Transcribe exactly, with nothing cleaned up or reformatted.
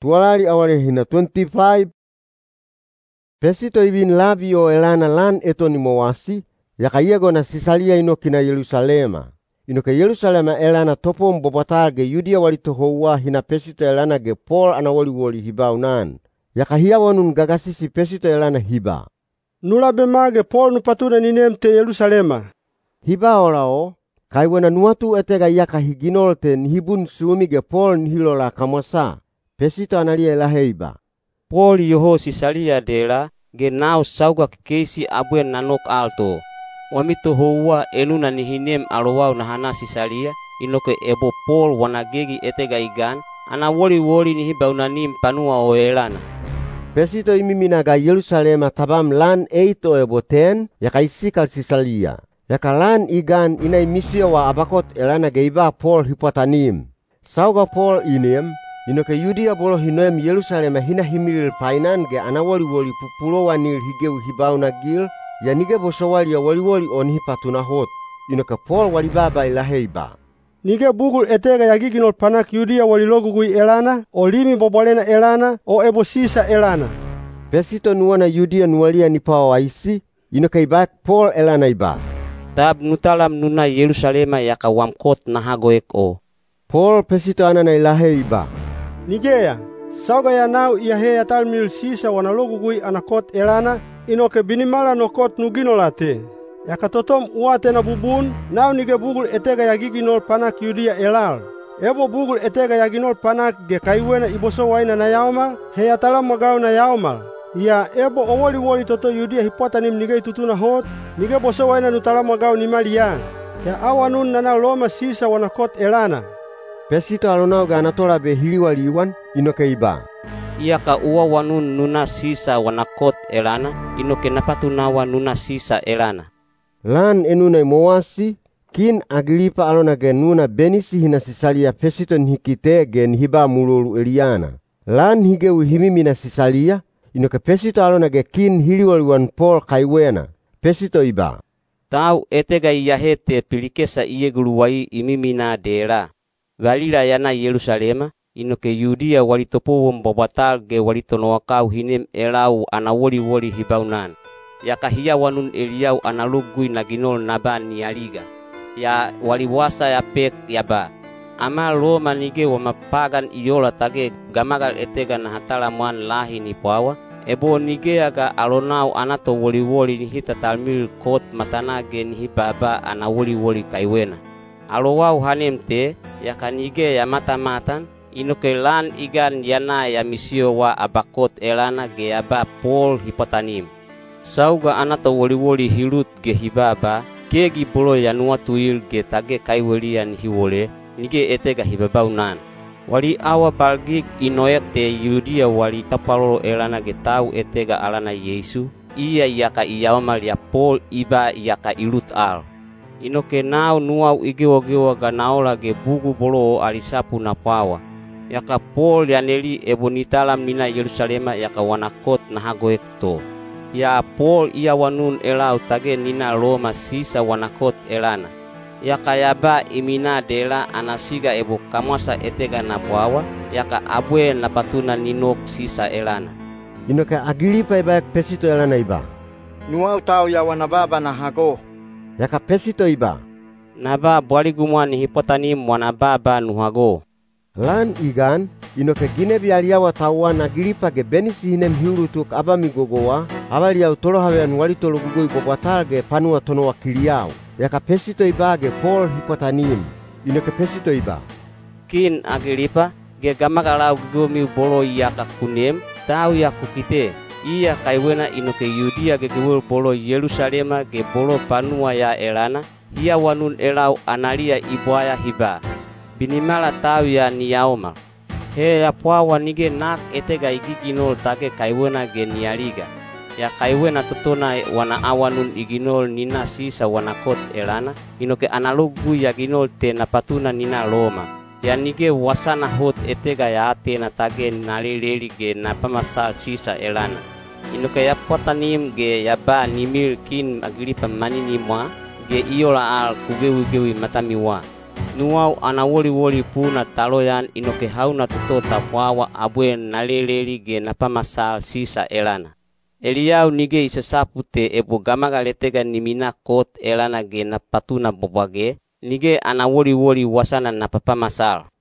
tualali awale hina twenty-five. Pesito ibin labi o elana lan eto ni mowasi, yaka iego na Sisalia inoki na Yerusalema. Inoke Yerusalema elana topo mbobatal ge Yudia walito houa hina pesito elana ge Paul ana woli woli hibaunan. Yaka hiawanun gagasisi pesito elana hiba. Nulabe mage Paul nupatuna ninem te Yerusalema. Hiba olao, kaiwena nuatu etega yaka higinol te nihibun suumi ge Paul nihilola kamasa. Pesito analia elaheiba. Paul yoho Sisalia dela ge nao sauga keisi abue nanok alto. Wamito houa enuna nihinem alowau na hana Sisalia, inoke ebo Paul wanagegi etega igan, ana woli woli nihibaunanim panua o elana. Pesito imiminaga Yerusalema tabam lan eito ebo ten, yaka isikal Sisalia. Yaka lan igan inay misio wa abakot elana geiba Paul hipotanim. Sauga Paul inem, inoke Yudia bolo hinoem Yerusalema hina himilil painan ge anawoli woli pupulo wanil higeu hibau nagil, ya nige bosowali ya wali wali onhi patuna hot. Inoke Paul wali baba ilaheiba. Nige bugul etega ya giginol panak Yudia wali logugui elana, o limi bobolena elana, o ebo sisa elana. Pesito nuwana Yudia nuwalia nipawa waisi, inoke ibak Paul elana iba. Tab nutalam nuna Yerusalema yaka wamkot na hagoek o. Paul pesito anana ilaheiba. Nigeya, sauga ya nau iya heya talmil sisa wanalogugui anakot elana, inoke binimala no kot nuginolate. Yaka totom uate na bubun, nau nige bugul etega ya giginol panak Yudia elal. Ebo bugul etega ya ginol panak ge kaiwena iboso waina na yaumal, heya talam magau na yaumal. Ya ebo owoli woli toto Yudia hipotanim nige tutuna hot, nige boso waina nutalam magau ni malia. Ya awanun nana loma sisa wanakot elana. Pesito alonau ga anatola be hiliwali iwan, inoke iba. Iyaka uwa wanun nuna sisa wanakot elana, inoke napatunawa nuna sisa elana. Lan enuna mowasi, kin Agripa alona ge nuna benisi hina Sisalia pesito nhikite ge nhiba mululu eliana. Lan higeu himimina Sisalia, inoke pesito alona ge kin hiliwali wan Paul kaiwena. Pesito iba. Tau etega iyahete pilikesa ieguluwai imimina dera. Valila yana Yerusalema, inoke Yudia walitopo mbobatal ge walitonoakau hinem elau anawoli woli hibaunan. Yaka hiya wanun Eliau analugui na ginol naban ni aliga. Ya waliwasa ya pek yaba. Ama Roma nige wa mapagan iola tage gamagal etega na hatala mwan lahi ni pawa. Ebo nige aga alonau anato woli woli ni hita talmil kot matanage ni hibaba anawoli woli kaiwena. Alowau hanemte yaka nige ya mata-matan, inoke lan igan yana ya misio wa abakot elana ge yaba Paul hipotanim. Sauga anato woli-woli hilut ge hibaba, kegi bolo ya nuatuil ge tage kaiwelian hiwole, nige etega hibabaunan. Wali awa balgik inoyak te Yudia wali tapalolo elana ge tau etega alana Yesu, iya yaka iyawamal ya Paul iba yaka ilut al. Inoke nau nuau igewa-gewa ganaola ge bugu bolo alisapu na pawa. Yaka Paul yaneli ebonitalam nina Yerusalema yaka wanakot na hagoekto. Ya Paul iya wanun elau tage nina Roma sisa wanakot elana. Yaka yaba imina dela anasiga ebo kamasa etega na pawa, yaka abwe na patuna ninok sisa elana. Inoke Agripa ibayak pesito elana iba. Nuau tau ya wanababa na hago. Yaka pesito iba. Naba bwali gumwa ni hipotanim wanababa nuhago. Lan igan, inoke ginebi aliawa tawan Agripa ge benisi hinem hiurutuk abami gogowa, abaliau tolohawean wali tologugoi bobatal ge panua tonoa kiliau. Yaka pesito iba ge Paul hipotanim. Inoke pesito iba. Kin Agripa ge gamagalau gumi bolo yaka kunem, tau ya kukite. Iya kaiwena inoke Yudia ge gewel bolo Yerusalema ge bolo panua ya elana, iya wanun elau analia ibuaya hiba. Binimala tau ya niyaoma. He ya pawa nige nak etega igiginol take kaiwena ge nialiga. Ya kaiwena totona wana awanun iginol nina sisa wanakot elana, inoke analogu ya ginol te napatuna nina Roma. Ya nige wasana hot etega ya ate na tage naleleli ge napamasal sisa elana. Inoke ya potanim ge ya ba nimil kin Agripa manini mwa ge iola al kugewi-gewi matamiwa. Nuau ana woli-woli puna taloyan inoke hauna toto tapuawa abue naleleli ge napamasal sisa elana. Eliau nige isasapu te ebo gamagaletega nimina kot elana ge napatuna bobage, nige ana woli-woli wasana napapamasal.